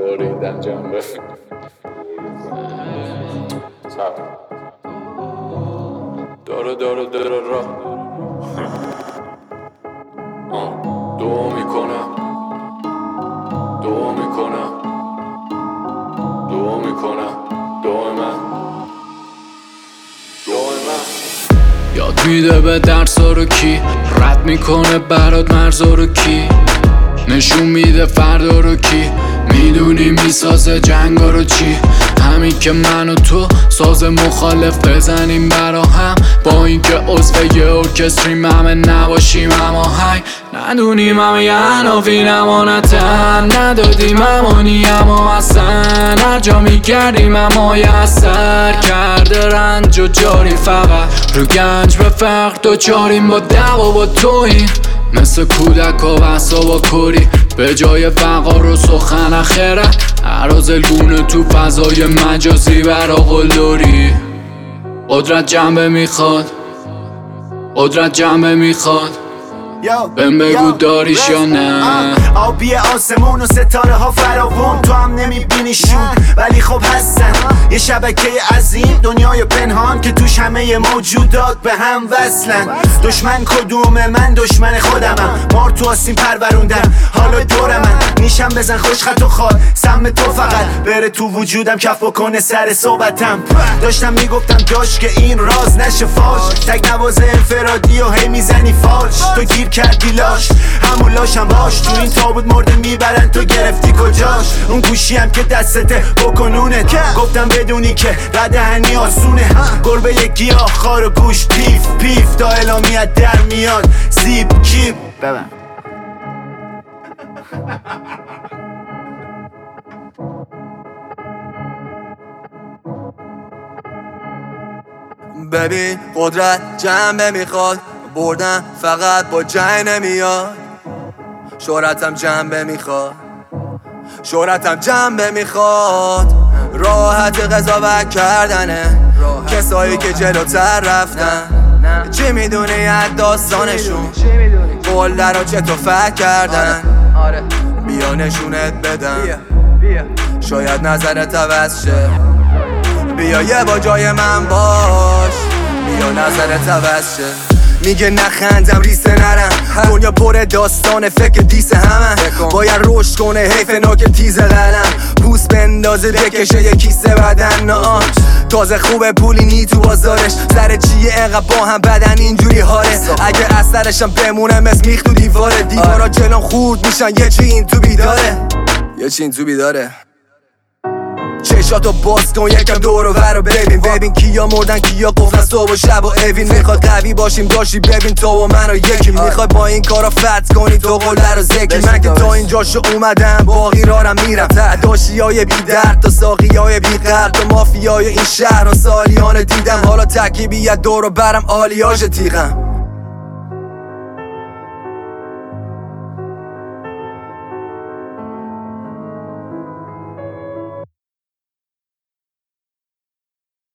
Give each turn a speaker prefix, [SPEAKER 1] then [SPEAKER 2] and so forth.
[SPEAKER 1] بریدن جنبه داره را دو میکنم یاد میده به درسا رو کی رد میکنه برات مرزا رو کی نشون میده فردا رو کی میدونی میسازه جنگا رو چی همین که من و تو ساز مخالف بزنیم برا هم با اینکه عضو یه ارکستریم همه نباشیم هماهنگ ندونیم همه یه عناوین امانتن ندادیم امانی اما اصلا هر جا میگردیم اما یه اثر کرده رنج و جاری فقط رو گنج به فقر دوچاریم با دعوا با توییم مثل کودک و بحثا با کری به جای وقار و سخن اخرت عرازلگونه تو فضای مجازی برا قلدری قدرت جنبه میخواد بهم بگو داریش یا نه
[SPEAKER 2] آبی آسمون و ستاره ها فراوون تو هم نمیبینیشون ولی خب هستن یه شبکه عظیم دنیای پنهان که توش همه موجودات به هم وصلن دشمن کدومه من دشمن خودمم مار تو آسین پروروندم حالا دور من نیشم بزن خوش خط و خال سم تو فقط بره تو وجودم کف بکنه سر صحبتم داشتم میگفتم داشت که این راز نشه فاش تک نواز انفرادی و هی میزنی فالش تو گیر کردی لاش همون لاشم باش تو این تابوت مرده میبرن تو گرفتی کجاش اون گوشی هم که دستته بکنونت گفتم بدونی که دهنی آسونه گربه یک گیاه خار و گوش پیف پیف تا اعلامیت در میاد زیب کیپ ببن
[SPEAKER 3] ببین قدرت جنبه میخواد بردن فقط با جنگ نمیاد شهرتم جنبه میخواد راحت قضاوت کردنه کسایی که جلوتر رفتن چی میدونی از داستانشون قول رو چطور فکر کردن بیا نشونت بدم شاید نظرت عوض شه بیا یه با جای من باش بیا نظرت عوض شه میگه نخندم ریسه نرم دنیا پر داستان فکر دیسه همه باید رشد کنه حیف ناک تیز قلم پوست بندازه بکشه یه کیسه بدن تازه خوبه پولی نی تو بازارش سر چیه انقدر با هم بدن اینجوری حاله اگه اثرشم بمونه مثل میخ تو دیوارا جلوم خورد میشن یه چی این تو بیداره چشاتو باز کن یکم دور و ور رو ببین کیا مردن کیا قفلن صبح و شب و اوین میخواد قوی باشیم داشتی ببین تو و من و یکی میخوای با این کارا فتح کنی تو قله رو ذکی من که تا اینجاشو اومدم باقی رارم میرم داشتیای بی درد تا ساقیای بی قرد تا مافیای این شهر و سالیان دیدم حالا تکیبی دور و برم آلیاژ تیغم